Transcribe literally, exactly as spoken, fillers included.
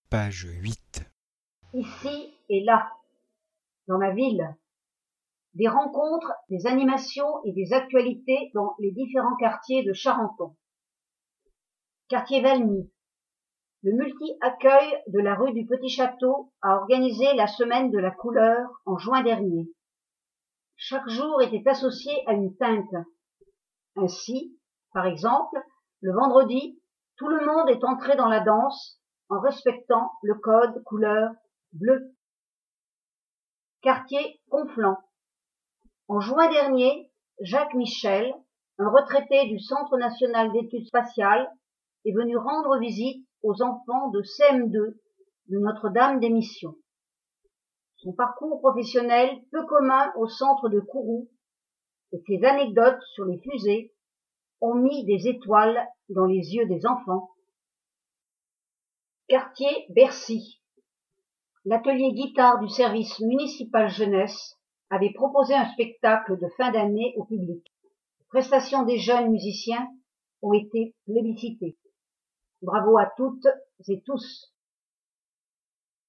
Page huit. Ici et là, dans ma ville, des rencontres, des animations et des actualités dans les différents quartiers de Charenton. Quartier Valmy. Le multi-accueil de la rue du Petit Château a organisé la semaine de la couleur en juin dernier. Chaque jour était associé à une teinte. Ainsi, par exemple, le vendredi, tout le monde est entré dans la danse en respectant le code couleur bleu. Quartier Conflans. En juin dernier, Jacques Michel, un retraité du Centre national d'études spatiales, est venu rendre visite aux enfants de C M deux de Notre-Dame des Missions. Son parcours professionnel peu commun au centre de Kourou et ses anecdotes sur les fusées ont mis des étoiles dans les yeux des enfants. Quartier Bercy. L'atelier guitare du service municipal jeunesse avait proposé un spectacle de fin d'année au public. Les prestations des jeunes musiciens ont été plébiscitées. Bravo à toutes et tous.